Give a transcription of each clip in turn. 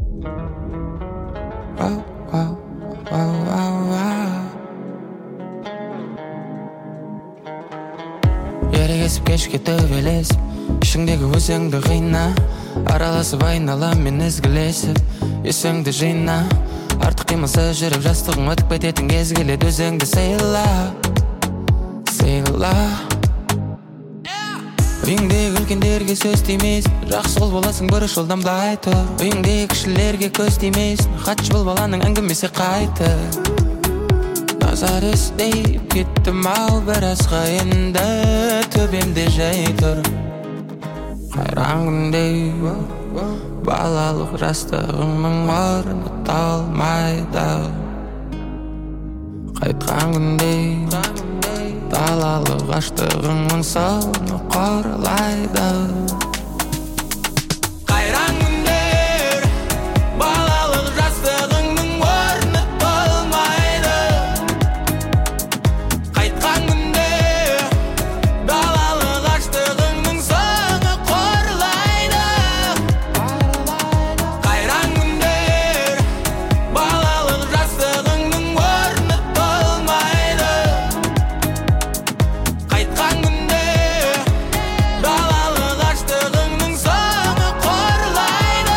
Ерегесіп кешке төбелесіп, ішіңдегі өзіңді қина, араласып айналам мен ізгілесіп, есіңді жина. Артық қимылсыз жүріп жастығың өтіп кететін кез келеді, өзіңді сыйла, сыйла. Үйіңдегі үлкендерге сөз тимейсің, жақсы бол боласың бұрыш жолдан былай тұр. Үйіңдегі кішілерге көз тимейсің, хатшы бол баланың әңгімесі қайты. Назар іздеп кеттім ау біразға енді, төбемде жай тұр. Қайран күндей балалық жастығыңның орны толмайды. Қайтқан күндей далалық аштығыңның соңы қорлайды. Қайран күндер балалық жастығыңның орны толмайды. Қайтқан күндер далалық аштығыңның соңы қорлайды. Қайран күндер балалық жастығыңның орны толмайды. Қайтқан күнде далалық аштығыңның соңы қорлайды.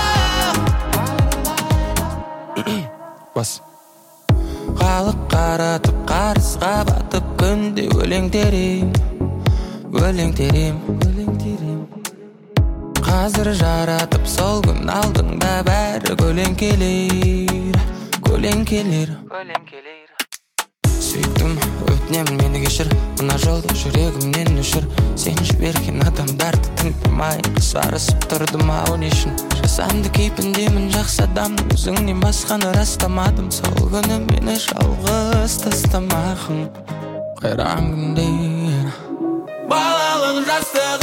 Бас халық қаратып қарызға батып күнде өлең терем, өлең терем. Қазір жаратып сол күн алдыңда бәрі көлеңкелер, көлеңкелер. Сөйттім, өтінемін мені кешір, мына жолда жүрегімнен өшір. Сен жіберген адамдарды тыңдамай қысарысып тұрдым ау не үшін? Жасанды кейпіндемін жақсы адамның, өзіңнен басқаны растамадым. Сол күні мені жалғыз тастамағың. Қайран күндер балалық жастық